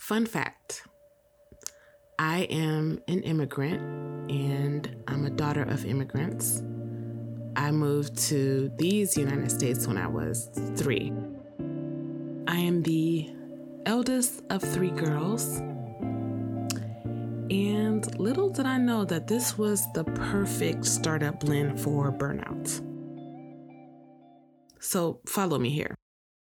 Fun fact, I am an immigrant and I'm a daughter of immigrants. I moved to these United States when I was 3. I am the eldest of 3 girls. And little did I know that this was the perfect startup blend for burnout. So follow me here.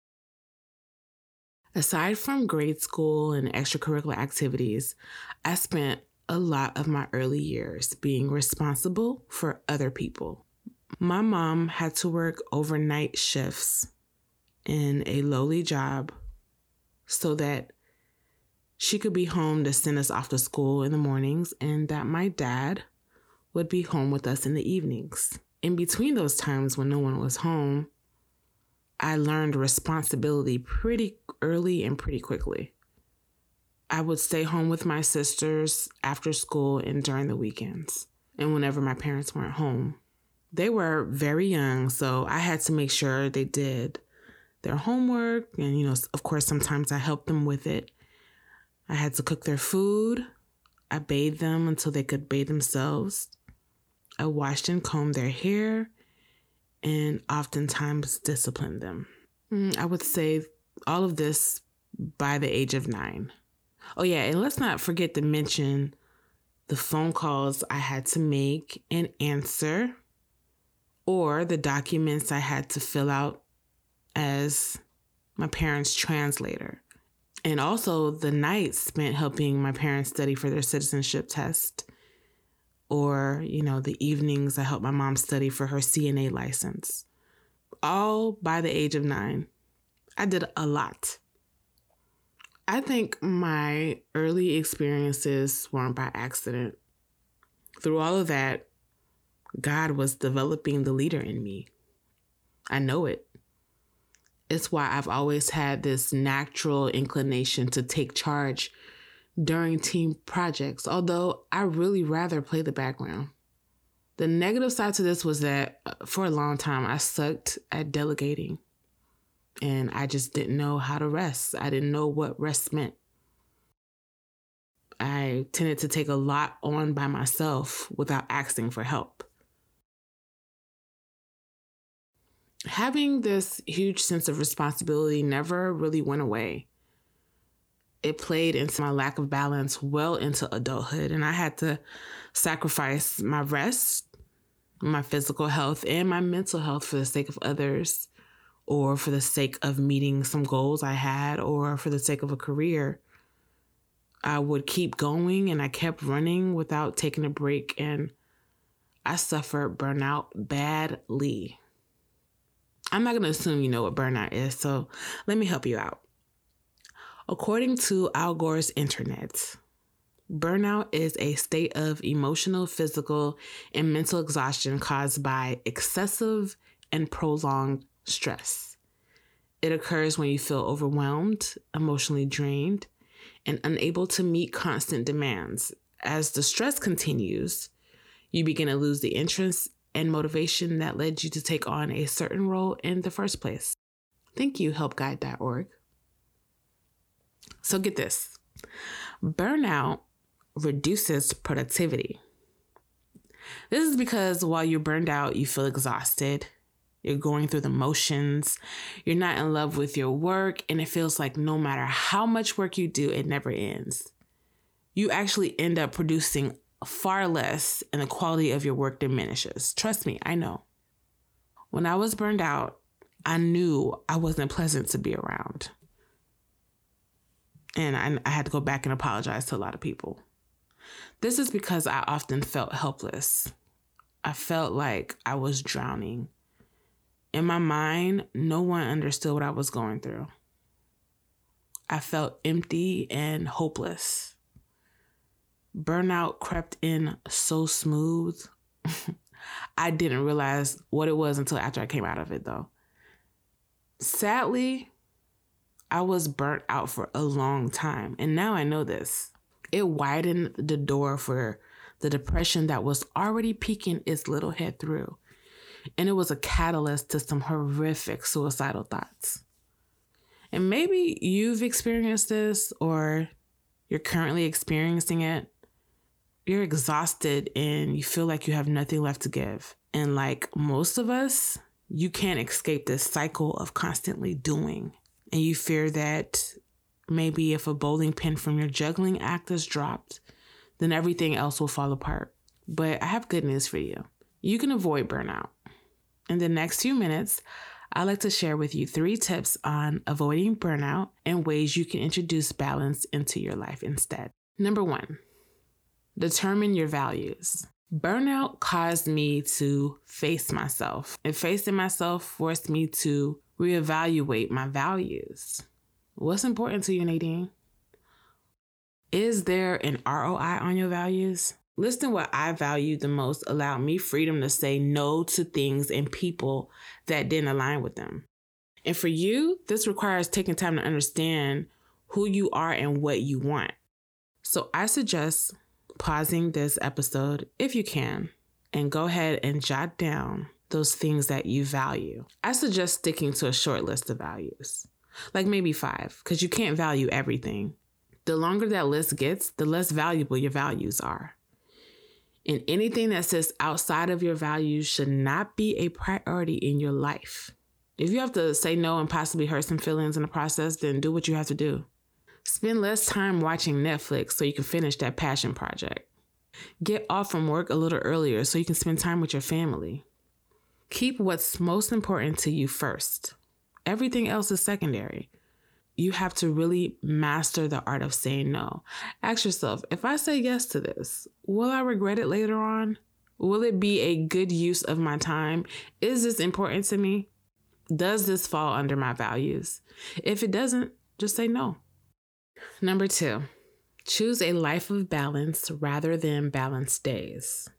Aside from grade school and extracurricular activities, I spent a lot of my early years being responsible for other people. My mom had to work overnight shifts in a lowly job so that she could be home to send us off to school in the mornings and that my dad would be home with us in the evenings. In between those times when no one was home, I learned responsibility pretty early and pretty quickly. I would stay home with my sisters after school and during the weekends and whenever my parents weren't home. They were very young, so I had to make sure they did their homework. And, of course, sometimes I helped them with it. I had to cook their food. I bathed them until they could bathe themselves. I washed and combed their hair and oftentimes disciplined them. I would say all of this by the age of 9. Oh yeah, and let's not forget to mention the phone calls I had to make and answer, or the documents I had to fill out as my parents' translator. And also the nights spent helping my parents study for their citizenship test. Or, the evenings I helped my mom study for her CNA license. All by the age of 9. I did a lot. I think my early experiences weren't by accident. Through all of that, God was developing the leader in me. I know it. It's why I've always had this natural inclination to take charge during team projects, although I really rather play the background. The negative side to this was that for a long time, I sucked at delegating and I just didn't know how to rest. I didn't know what rest meant. I tended to take a lot on by myself without asking for help. Having this huge sense of responsibility never really went away. It played into my lack of balance well into adulthood, and I had to sacrifice my rest, my physical health, and my mental health for the sake of others, or for the sake of meeting some goals I had, or for the sake of a career. I would keep going, and I kept running without taking a break, and I suffered burnout badly. I'm not going to assume you know what burnout is, so let me help you out. According to Al Gore's Internet, burnout is a state of emotional, physical, and mental exhaustion caused by excessive and prolonged stress. It occurs when you feel overwhelmed, emotionally drained, and unable to meet constant demands. As the stress continues, you begin to lose the interest and motivation that led you to take on a certain role in the first place. Thank you, helpguide.org. So get this. Burnout reduces productivity. This is because while you're burned out, you feel exhausted. You're going through the motions. You're not in love with your work, and it feels like no matter how much work you do, it never ends. You actually end up producing far less, and the quality of your work diminishes. Trust me, I know. When I was burned out, I knew I wasn't pleasant to be around. And I had to go back and apologize to a lot of people. This is because I often felt helpless. I felt like I was drowning. In my mind, no one understood what I was going through. I felt empty and hopeless. Burnout crept in so smooth. I didn't realize what it was until after I came out of it, though. Sadly, I was burnt out for a long time, and now I know this. It widened the door for the depression that was already peeking its little head through, and it was a catalyst to some horrific suicidal thoughts. And maybe you've experienced this, or You're currently experiencing it. You're exhausted and you feel like you have nothing left to give. And like most of us, you can't escape this cycle of constantly doing. And you fear that maybe if a bowling pin from your juggling act is dropped, then everything else will fall apart. But I have good news for you. You can avoid burnout. In the next few minutes, I'd like to share with you 3 tips on avoiding burnout and ways you can introduce balance into your life instead. Number 1, determine your values. Burnout caused me to face myself, and facing myself forced me to reevaluate my values. What's important to you, Nadine? Is there an ROI on your values? Listing what I value the most allowed me freedom to say no to things and people that didn't align with them. And for you, this requires taking time to understand who you are and what you want. So I suggest pausing this episode if you can and go ahead and jot down those things that you value. I suggest sticking to a short list of values, like maybe 5, because you can't value everything. The longer that list gets, the less valuable your values are. And anything that sits outside of your values should not be a priority in your life. If you have to say no and possibly hurt some feelings in the process, then do what you have to do. Spend less time watching Netflix so you can finish that passion project. Get off from work a little earlier so you can spend time with your family. Keep what's most important to you first. Everything else is secondary. You have to really master the art of saying no. Ask yourself, if I say yes to this, will I regret it later on? Will it be a good use of my time? Is this important to me? Does this fall under my values? If it doesn't, just say no. Number 2, choose a life of balance rather than balanced days.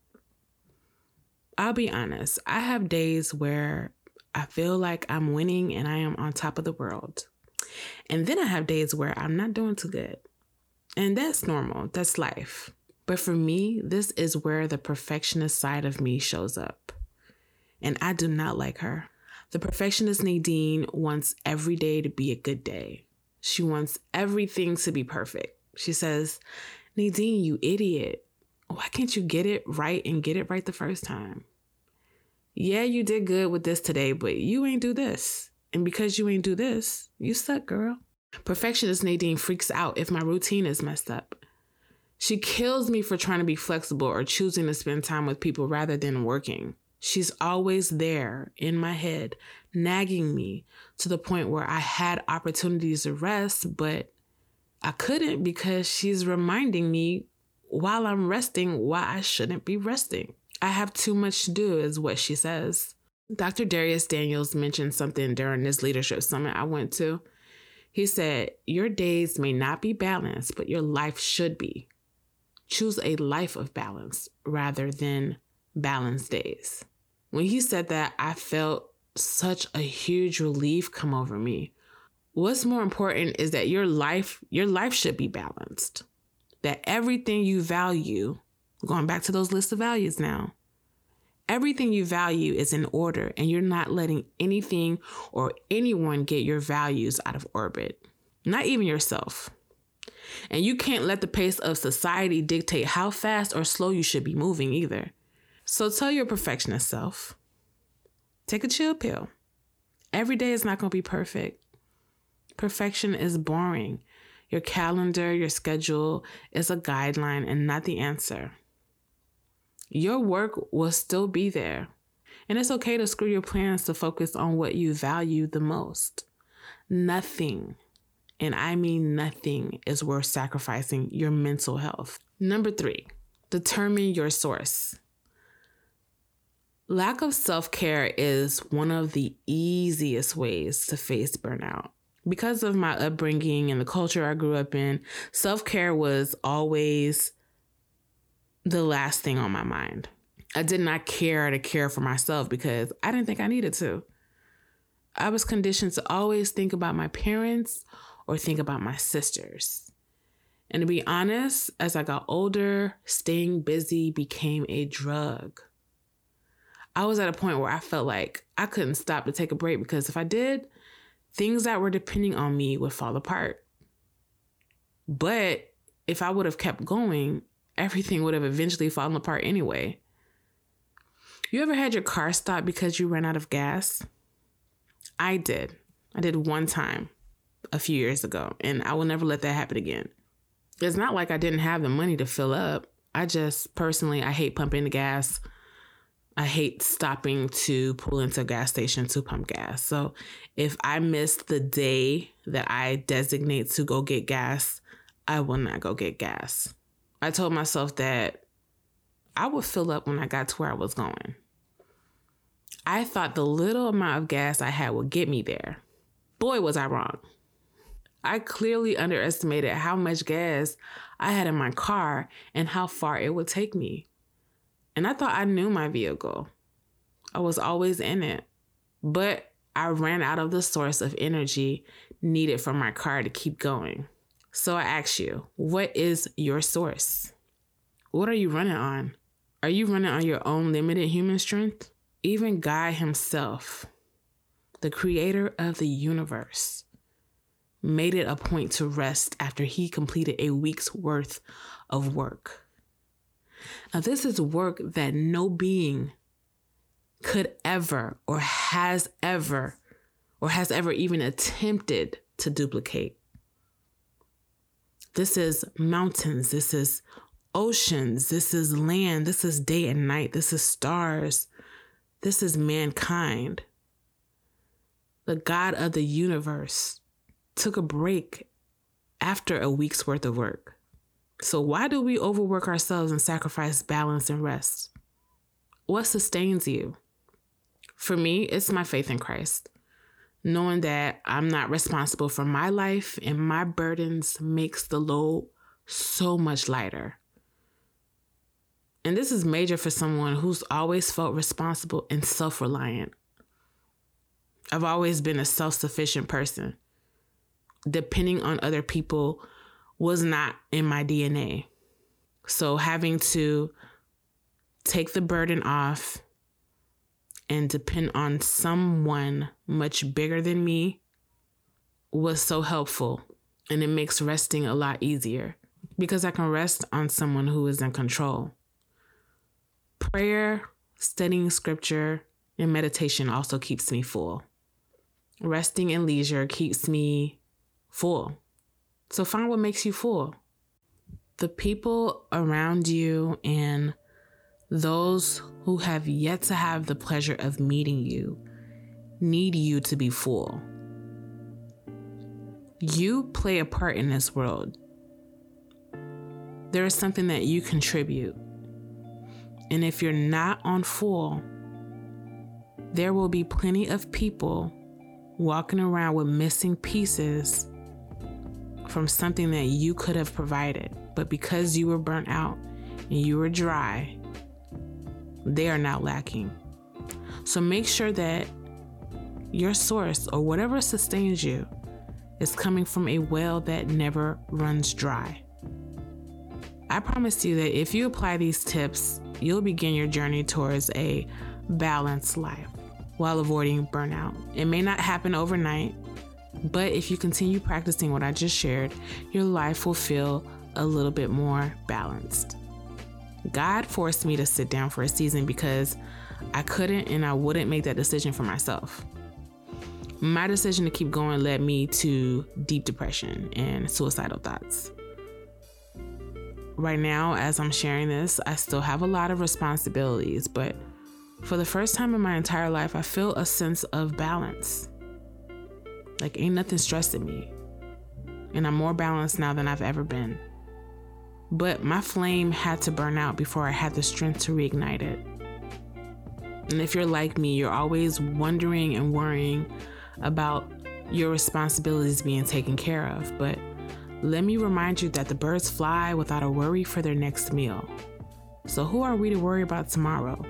I'll be honest, I have days where I feel like I'm winning and I am on top of the world. And then I have days where I'm not doing too good. And that's normal. That's life. But for me, this is where the perfectionist side of me shows up. And I do not like her. The perfectionist Nadine wants every day to be a good day. She wants everything to be perfect. She says, Nadine, you idiot. Why can't you get it right and get it right the first time? Yeah, you did good with this today, but you ain't do this. And because you ain't do this, you suck, girl. Perfectionist Nadine freaks out if my routine is messed up. She kills me for trying to be flexible or choosing to spend time with people rather than working. She's always there in my head, nagging me to the point where I had opportunities to rest, but I couldn't because she's reminding me while I'm resting why I shouldn't be resting. I have too much to do is what she says. Dr. Darius Daniels mentioned something during this leadership summit I went to. He said, your days may not be balanced, but your life should be. Choose a life of balance rather than balanced days. When he said that, I felt such a huge relief come over me. What's more important is that your life should be balanced. That everything you value, going back to those lists of values now, everything you value is in order and you're not letting anything or anyone get your values out of orbit, not even yourself. And you can't let the pace of society dictate how fast or slow you should be moving either. So tell your perfectionist self, take a chill pill. Every day is not going to be perfect. Perfection is boring. Your calendar, your schedule is a guideline and not the answer. Your work will still be there. And it's okay to screw your plans to focus on what you value the most. Nothing, and I mean nothing, is worth sacrificing your mental health. Number 3, determine your source. Lack of self-care is one of the easiest ways to face burnout. Because of my upbringing and the culture I grew up in, self-care was always the last thing on my mind. I did not care to care for myself because I didn't think I needed to. I was conditioned to always think about my parents or think about my sisters. And to be honest, as I got older, staying busy became a drug. I was at a point where I felt like I couldn't stop to take a break because if I did, things that were depending on me would fall apart. But if I would have kept going, everything would have eventually fallen apart anyway. You ever had your car stop because you ran out of gas? I did. I did one time a few years ago, and I will never let that happen again. It's not like I didn't have the money to fill up. I just personally, I hate pumping the gas. I hate stopping to pull into a gas station to pump gas. So if I miss the day that I designate to go get gas, I will not go get gas. I told myself that I would fill up when I got to where I was going. I thought the little amount of gas I had would get me there. Boy, was I wrong. I clearly underestimated how much gas I had in my car and how far it would take me. And I thought I knew my vehicle. I was always in it. But I ran out of the source of energy needed for my car to keep going. So I ask you, what is your source? What are you running on? Are you running on your own limited human strength? Even God himself, the creator of the universe, made it a point to rest after he completed a week's worth of work. Now, this is work that no being could ever or has ever even attempted to duplicate. This is mountains. This is oceans. This is land. This is day and night. This is stars. This is mankind. The God of the universe took a break after a week's worth of work. So why do we overwork ourselves and sacrifice balance and rest? What sustains you? For me, it's my faith in Christ. Knowing that I'm not responsible for my life and my burdens makes the load so much lighter. And this is major for someone who's always felt responsible and self-reliant. I've always been a self-sufficient person. Depending on other people was not in my DNA. So having to take the burden off and depend on someone much bigger than me was so helpful. And it makes resting a lot easier because I can rest on someone who is in control. Prayer, studying scripture, and meditation also keeps me full. Resting and leisure keeps me full. So find what makes you full. The people around you and those who have yet to have the pleasure of meeting you need you to be full. You play a part in this world. There is something that you contribute. And if you're not on full, there will be plenty of people walking around with missing pieces from something that you could have provided. But because you were burnt out and you were dry, they are now lacking. So make sure that your source or whatever sustains you is coming from a well that never runs dry. I promise you that if you apply these tips, you'll begin your journey towards a balanced life while avoiding burnout. It may not happen overnight, but if you continue practicing what I just shared, your life will feel a little bit more balanced. God forced me to sit down for a season because I couldn't and I wouldn't make that decision for myself. My decision to keep going led me to deep depression and suicidal thoughts. Right now, as I'm sharing this, I still have a lot of responsibilities, but for the first time in my entire life, I feel a sense of balance. Like ain't nothing stressing me. And I'm more balanced now than I've ever been. But my flame had to burn out before I had the strength to reignite it. And if you're like me, you're always wondering and worrying about your responsibilities being taken care of. But let me remind you that the birds fly without a worry for their next meal. So who are we to worry about tomorrow?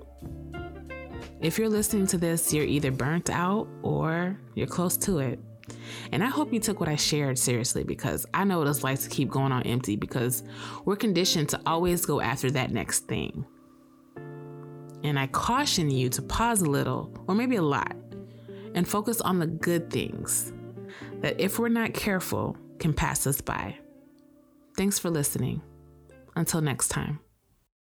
If you're listening to this, you're either burnt out or you're close to it. And I hope you took what I shared seriously, because I know what it's like to keep going on empty because we're conditioned to always go after that next thing. And I caution you to pause a little, or maybe a lot, and focus on the good things that, if we're not careful, can pass us by. Thank Thanks for listening. Until next time.